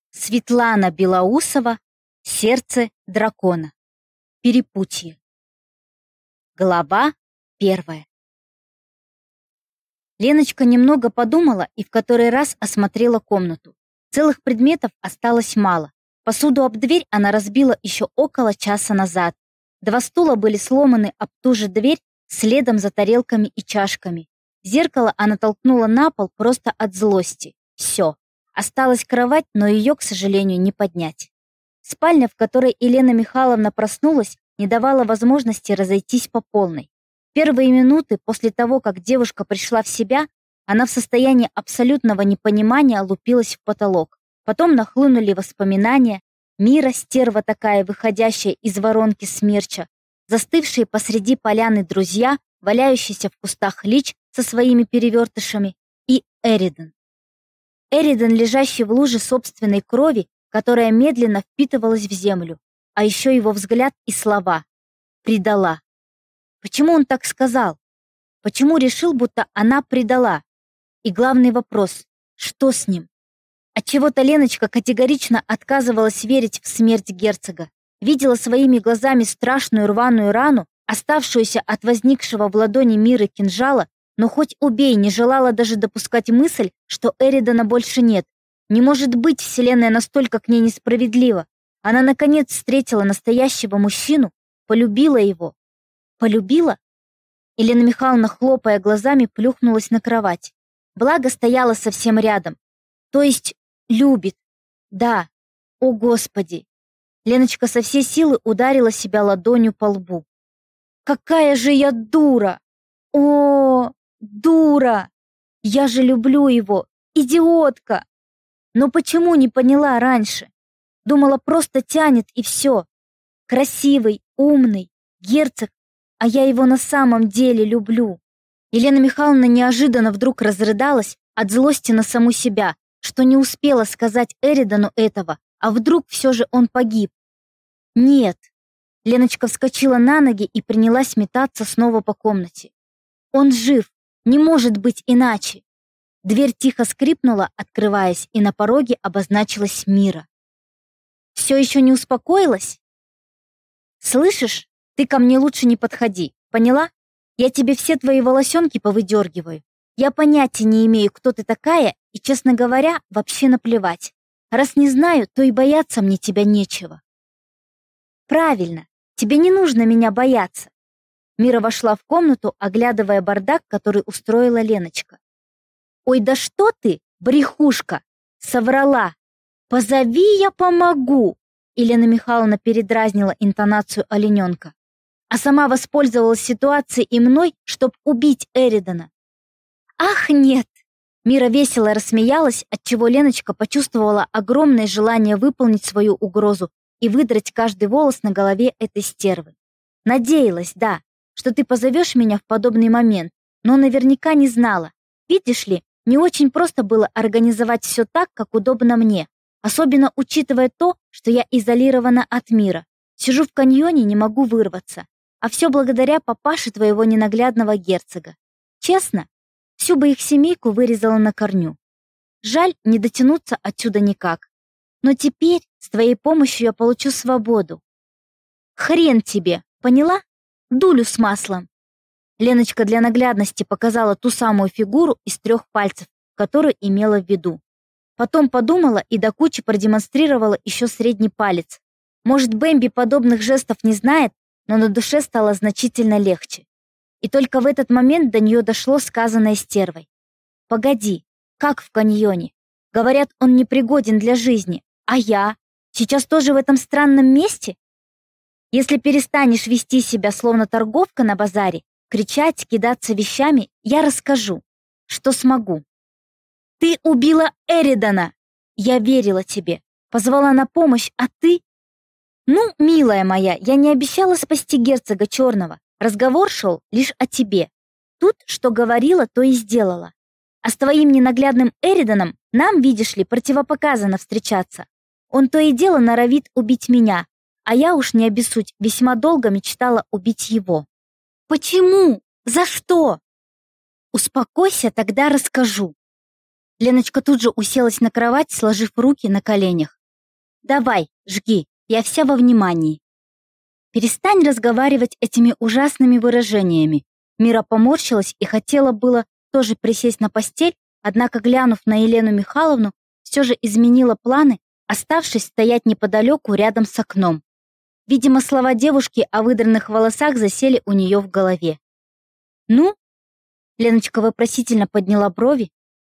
Светлана Белоусова «Сердце дракона». Перепутье. Глава 1. Леночка немного подумала и в который раз осмотрела комнату. Целых предметов осталось мало. Посуду об дверь она разбила еще около часа назад. 2 стула были сломаны об ту же дверь следом за тарелками и чашками. Зеркало она толкнула на пол просто от злости. Все. Осталась кровать, но ее, к сожалению, не поднять. Спальня, в которой Елена Михайловна проснулась, не давала возможности разойтись по полной. Первые минуты после того, как девушка пришла в себя, она в состоянии абсолютного непонимания лупилась в потолок. Потом нахлынули воспоминания. Мира, стерва такая, выходящая из воронки смерча, застывшие посреди поляны друзья, валяющийся в кустах лич со своими перевертышами, и Эридан. Эридан, лежащий в луже собственной крови, которая медленно впитывалась в землю, а еще его взгляд и слова. Предала. Почему он так сказал? Почему решил, будто она предала? И главный вопрос, что с ним? Отчего-то Леночка категорично отказывалась верить в смерть герцога. Видела своими глазами страшную рваную рану, оставшуюся от возникшего в ладони Миры кинжала, но хоть убей, не желала даже допускать мысль, что Эридана больше нет. Не может быть, вселенная настолько к ней несправедлива. Она, наконец, встретила настоящего мужчину, полюбила его. Полюбила? Елена Михайловна, хлопая глазами, плюхнулась на кровать. Благо, стояла совсем рядом. То есть, любит. Да. О, Господи! Леночка со всей силы ударила себя ладонью по лбу. Какая же я дура! О, дура! Я же люблю его! Идиотка! Но почему не поняла раньше? Думала, просто тянет и все. Красивый, умный, герцог, а я его на самом деле люблю. Елена Михайловна неожиданно вдруг разрыдалась от злости на саму себя, что не успела сказать Эридану этого, а вдруг все же он погиб. Нет. Леночка вскочила на ноги и принялась метаться снова по комнате. Он жив, не может быть иначе. Дверь тихо скрипнула, открываясь, и на пороге обозначилась Мира. Все еще не успокоилась? Слышишь, ты ко мне лучше не подходи, поняла? Я тебе все твои волосенки повыдергиваю. Я понятия не имею, кто ты такая, и, честно говоря, вообще наплевать. Раз не знаю, то и бояться мне тебя нечего. Правильно, тебе не нужно меня бояться. Мира вошла в комнату, оглядывая бардак, который устроила Леночка. Ой, да что ты, брехушка, соврала. Позови, я помогу. Елена Михайловна передразнила интонацию олененка, а сама воспользовалась ситуацией и мной, чтоб убить Эридана. Ах, нет. Мира весело рассмеялась, отчего Леночка почувствовала огромное желание выполнить свою угрозу и выдрать каждый волос на голове этой стервы. Надеялась, да, что ты позовешь меня в подобный момент, но наверняка не знала. Видишь ли, не очень просто было организовать все так, как удобно мне, особенно учитывая то, что я изолирована от мира. Сижу в каньоне, не могу вырваться. А все благодаря папаше твоего ненаглядного герцога. Честно, всю бы их семейку вырезала на корню. Жаль, не дотянуться отсюда никак. Но теперь с твоей помощью я получу свободу. Хрен тебе, поняла? Дулю с маслом. Леночка для наглядности показала ту самую фигуру из 3 пальцев, которую имела в виду. Потом подумала и до кучи продемонстрировала еще средний палец. Может, Бэмби подобных жестов не знает, но на душе стало значительно легче. И только в этот момент до нее дошло сказанное стервой. «Погоди, как в каньоне? Говорят, он непригоден для жизни. А я? Сейчас тоже в этом странном месте? Если перестанешь вести себя словно торговка на базаре, кричать, кидаться вещами, я расскажу, что смогу. Ты убила Эридана! Я верила тебе, позвала на помощь, а ты... Ну, милая моя, я не обещала спасти герцога Черного. Разговор шел лишь о тебе. Тут, что говорила, то и сделала. А с твоим ненаглядным Эриданом нам, видишь ли, противопоказано встречаться. Он то и дело норовит убить меня, а я уж не обессудь, весьма долго мечтала убить его. Почему? За что? Успокойся, тогда расскажу. Леночка тут же уселась на кровать, сложив руки на коленях. Давай, жги, я вся во внимании. Перестань разговаривать этими ужасными выражениями. Мира поморщилась и хотела было тоже присесть на постель, однако, глянув на Елену Михайловну, все же изменила планы, оставшись стоять неподалеку рядом с окном. Видимо, слова девушки о выдранных волосах засели у нее в голове. «Ну?» — Леночка вопросительно подняла брови.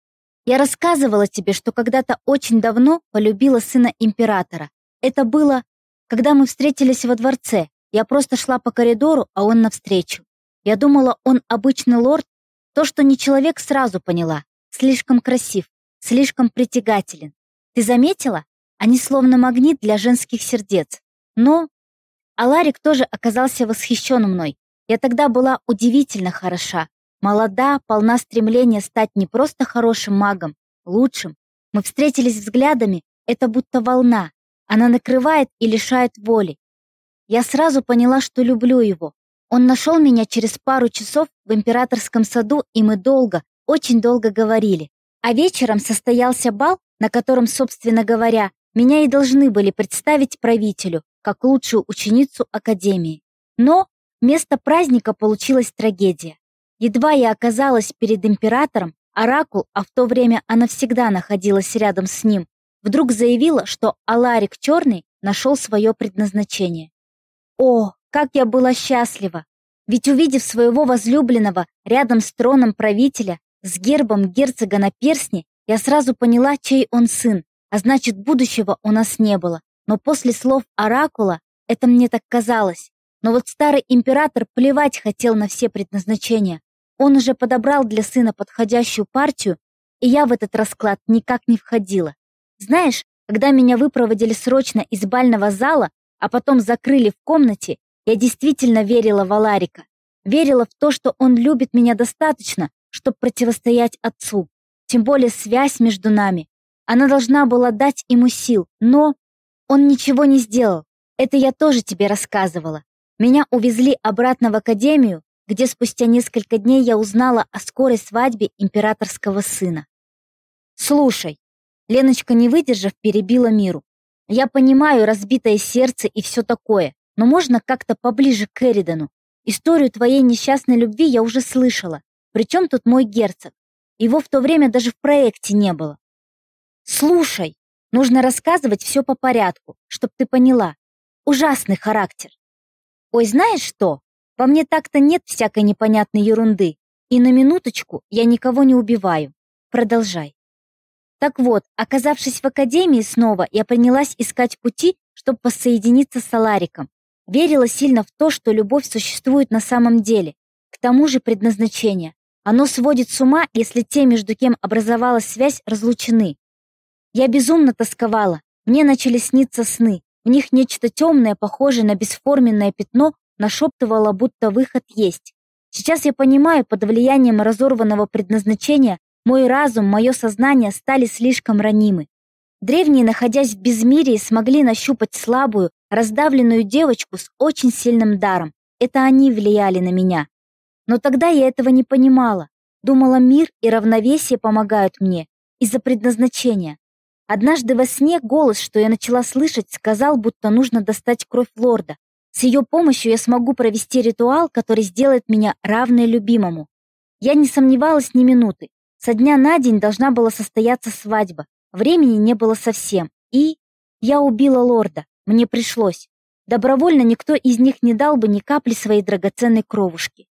«Я рассказывала тебе, что когда-то очень давно полюбила сына императора. Это было, когда мы встретились во дворце. Я просто шла по коридору, а он навстречу. Я думала, он обычный лорд. То, что не человек, сразу поняла. Слишком красив, слишком притягателен. Ты заметила? Они словно магнит для женских сердец. Но Аларик тоже оказался восхищен мной. Я тогда была удивительно хороша. Молода, полна стремления стать не просто хорошим магом, лучшим. Мы встретились взглядами, это будто волна. Она накрывает и лишает воли. Я сразу поняла, что люблю его. Он нашел меня через пару часов в императорском саду, и мы долго, очень долго говорили. А вечером состоялся бал, на котором, собственно говоря, меня и должны были представить правителю, как лучшую ученицу академии. Но вместо праздника получилась трагедия. Едва я оказалась перед императором, Оракул, а в то время она всегда находилась рядом с ним, вдруг заявила, что Аларик Черный нашел свое предназначение. О, как я была счастлива! Ведь, увидев своего возлюбленного рядом с троном правителя, с гербом герцога на перстне, я сразу поняла, чей он сын, а значит, будущего у нас не было. Но после слов Оракула это мне так казалось. Но вот старый император плевать хотел на все предназначения. Он уже подобрал для сына подходящую партию, и я в этот расклад никак не входила. Знаешь, когда меня выпроводили срочно из бального зала, а потом закрыли в комнате, я действительно верила в Аларика. Верила в то, что он любит меня достаточно, чтобы противостоять отцу. Тем более связь между нами. Она должна была дать ему сил, но он ничего не сделал. Это я тоже тебе рассказывала. Меня увезли обратно в академию, где спустя несколько дней я узнала о скорой свадьбе императорского сына. Слушай, Леночка, не выдержав, перебила Миру. Я понимаю разбитое сердце и все такое, но можно как-то поближе к Эридану. Историю твоей несчастной любви я уже слышала. Причем тут мой герцог? Его в то время даже в проекте не было. Слушай, нужно рассказывать все по порядку, чтоб ты поняла. Ужасный характер. Ой, знаешь что? Во мне так-то нет всякой непонятной ерунды. И на минуточку я никого не убиваю. Продолжай. Так вот, оказавшись в академии снова, я принялась искать пути, чтобы воссоединиться с Алариком. Верила сильно в то, что любовь существует на самом деле. К тому же предназначение. Оно сводит с ума, если те, между кем образовалась связь, разлучены. Я безумно тосковала. Мне начали сниться сны. В них нечто темное, похожее на бесформенное пятно, нашептывало, будто выход есть. Сейчас я понимаю, под влиянием разорванного предназначения мой разум, мое сознание стали слишком ранимы. Древние, находясь в безмирии, смогли нащупать слабую, раздавленную девочку с очень сильным даром. Это они влияли на меня. Но тогда я этого не понимала. Думала, мир и равновесие помогают мне из-за предназначения. Однажды во сне голос, что я начала слышать, сказал, будто нужно достать кровь лорда. С ее помощью я смогу провести ритуал, который сделает меня равной любимому. Я не сомневалась ни минуты. Со дня на день должна была состояться свадьба. Времени не было совсем. И я убила лорда. Мне пришлось. Добровольно никто из них не дал бы ни капли своей драгоценной кровушки.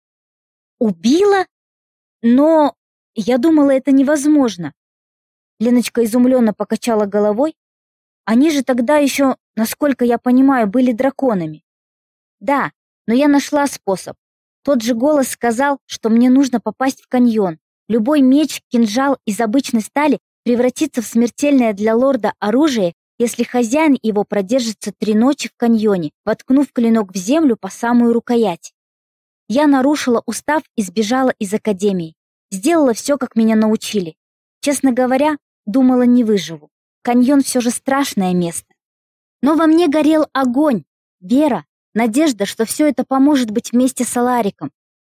Убила? Но я думала, это невозможно. Леночка изумленно покачала головой. Они же тогда еще, насколько я понимаю, были драконами. Да, но я нашла способ. Тот же голос сказал, что мне нужно попасть в каньон. Любой меч, кинжал из обычной стали превратится в смертельное для лорда оружие, если хозяин его продержится 3 ночи в каньоне, воткнув клинок в землю по самую рукоять. Я нарушила устав и сбежала из академии. Сделала все, как меня научили. Честно говоря, думала, не выживу. Каньон все же страшное место. Но во мне горел огонь, вера, надежда, что все это поможет быть вместе с Алариком.